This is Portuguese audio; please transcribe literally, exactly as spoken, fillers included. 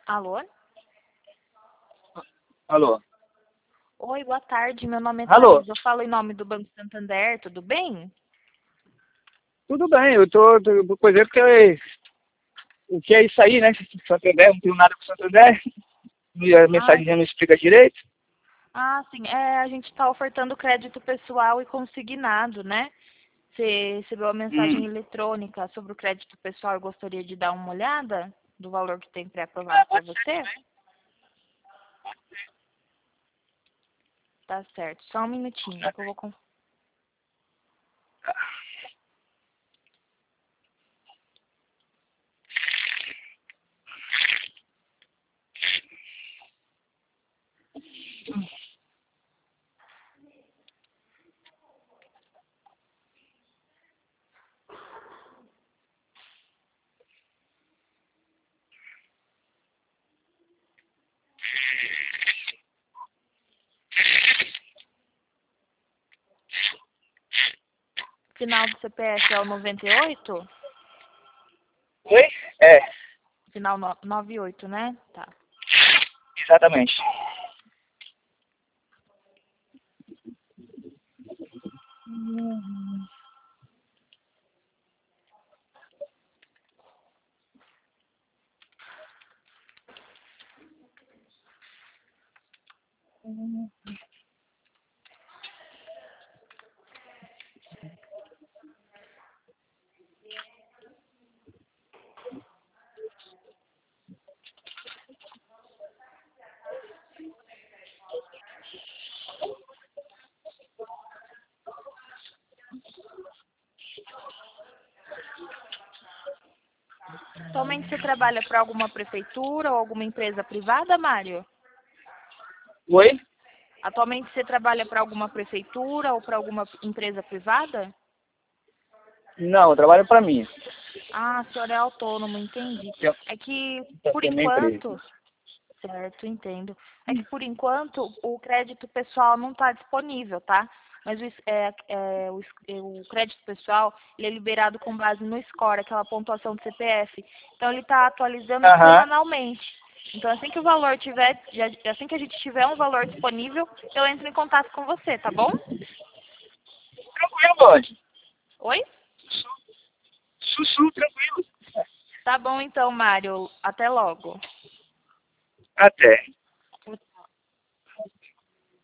Alô? Alô? Oi, boa tarde. Meu nome é Alô? Thaís. Eu falo em nome do Banco Santander, tudo bem? Tudo bem, eu tô, tô pois é porque eu- o que é isso aí, né? Santander, não tenho nada com Santander. E a Ah, mensagem não explica direito. ah, sim. É, a gente está ofertando crédito pessoal e consignado, né? Você recebeu a mensagem Hum. eletrônica sobre o crédito pessoal e gostaria de dar uma olhada do valor que tem pré-aprovado para você? Tá certo. Só um minutinho que eu vou... con- Final do C P F é o noventa e oito? Oi? É, Final no- noventa e oito, né? Tá. exatamente. Atualmente você trabalha para alguma prefeitura ou alguma empresa privada, Mário? Oi? Atualmente você trabalha para alguma prefeitura ou para alguma empresa privada? Não, eu trabalho para mim. Ah, o senhor é autônomo, entendi. Eu É que, por tenho minha empresa. enquanto, certo, entendo. É que, por enquanto, o crédito pessoal não está disponível, tá? Mas o, es- é, é, o, es- é, o crédito pessoal, ele é liberado com base no score, aquela pontuação do C P F. Então, ele está atualizando Aham. semanalmente. Então, assim que o valor tiver, já- assim que a gente tiver um valor disponível, eu entro em contato com você, tá bom? Tranquilo, Bode. Oi? Sussu, tranquilo. Tá bom então, Mário. Até logo. Até.